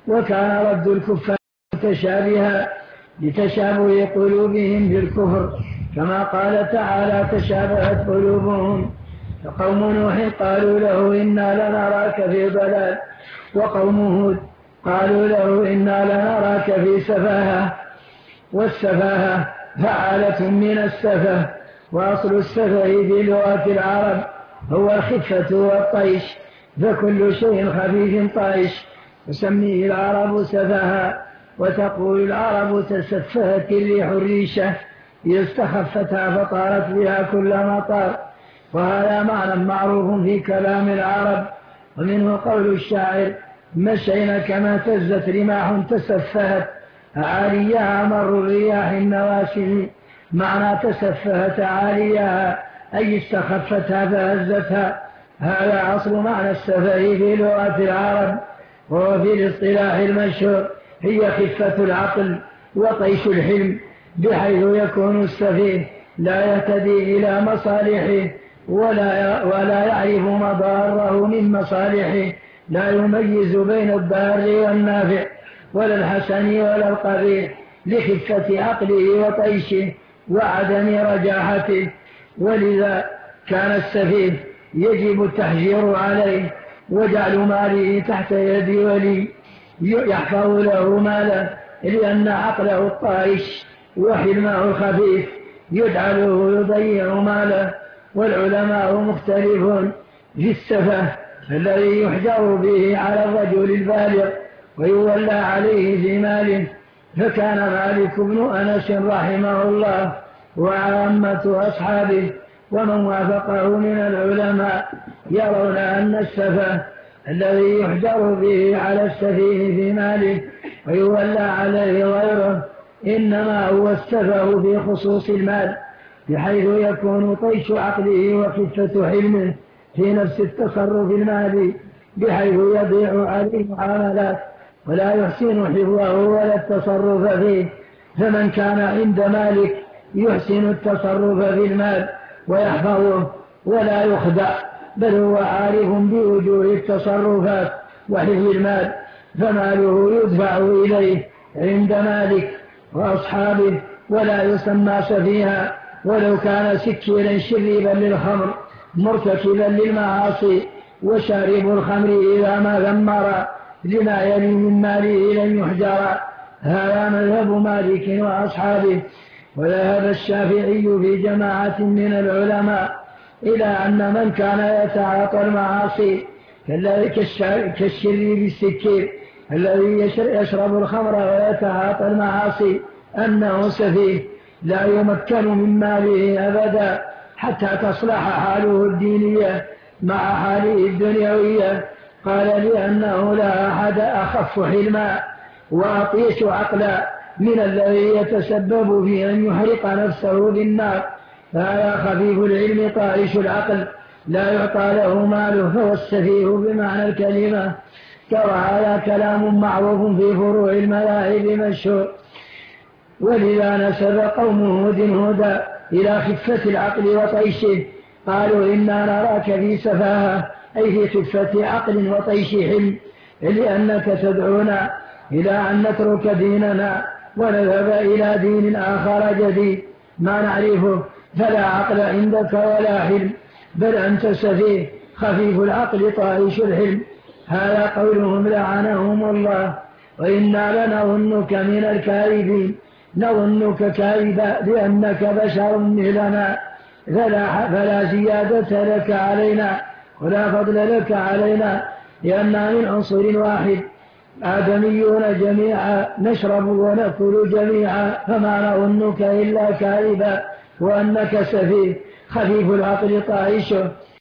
وكان رد الكفار متشابها لتشابه قلوبهم بالكفر، كما قال تعالى: تشابهت قلوبهم. فقوم نوح قالوا له: إنا لنراك في ضلال، وقوم هود قالوا له: إنا لنراك في سفاهة. والسفاهة فعالة من السفه، وأصل السفه في لغة العرب هو الخفة والطيش، فكل شيء خفيف طائش تسميه العرب سفها. وتقول العرب: تسفهت الريح الريشة، إذا استخفتها فطارت بها كل مطار. وهذا معنى معروف في كلام العرب. ومنه قول الشاعر: مشينا كما تزت رماح تسفهت، عاليها مر الرياح النواسل. معنى تسفهت عاليها أي استخفتها فهزتها. هذا أصل معنى السفه في لغة العرب. وهو في الاصطلاح المشهور هي خفة العقل وطيش الحلم، بحيث يكون السفيه لا يهتدي إلى مصالحه ولا يعرف مضاره من مصالحه، لا يميز بين الضار والنافع ولا الحسن ولا القبيح، لخفة عقله وطيشه وعدم رجاحته. ولذا كان السفيه يجب التحجير عليه وجعل ماله تحت يد ولي يحفظ له ماله، لأن عقله الطائش وحلمه الخفيف يجعله يضيع ماله. والعلماء مختلفون في السفه الذي يحجر به على الرجل البالغ ويولى عليه في ماله. فكان مالك بن أنس رحمه الله وعامة أصحابه ومن وافقه من العلماء يرون أن السفه الذي يحجر به على السفيه في ماله ويولى عليه غيره إنما هو السفه في خصوص المال، بحيث يكون طيش عقله وخفة حلمه في نفس التصرف المالي، بحيث يضيع عليه معاملات ولا يحسن حفظه ولا التصرف فيه. فمن كان عند مالك يحسن التصرف في المال ويحفظه ولا يخدع، بل هو عارف بوجوه التصرفات وحفظ المال، فماله يدفع إليه عند مالك وأصحابه ولا يسمى سفيها، ولو كان سكيرا شريبا للخمر مرتكبا للمعاصي وشارب الخمر إذا ما ذمر لما يلي من ماله لن يحجر. هذا مذهب مالك وأصحابه. وذهب الشافعي في جماعة من العلماء إلى أن من كان يتعاطى المعاصي كالشريب السكير الذي يشرب الخمر ويتعاطى المعاصي أنه سفيه لا يمكن من ماله أبدا حتى تصلح حاله الدينية مع حاله الدنيوية. قال: لأنه لا أحد أخف حلما وأطيش عقلا من الذي يتسبب في أن يحرق نفسه بالنار. فهذا خفيف العلم طائش العقل لا يعطى له ماله، فهو السفيه بمعنى الكلمة. وهذا كلام معروف في فروع المذاهب مشهور. ولذا نسب قوم هود هدى إلى خفة العقل وطيشه، قالوا: إنا نراك في سفاهة، أي في خفة عقل وطيش حلم، لأنك تدعونا إلى أن نترك ديننا ونذهب إلى دين آخر جديد ما نعرفه، فلا عقل عندك ولا حلم، بل أنت سفيه خفيف العقل طائش الحلم. هذا قولهم لعنهم الله. وإنا لنظنك من الكاذبين، نظنك كاذبا لأنك بشر مثلنا، فلا زيادة لك علينا ولا فضل لك علينا، لأننا من عنصر واحد آدميون جميعا، نشرب ونأكل جميعا، فما نظنك إلا كاذبا وأنك سفيه خفيف العقل طائشه.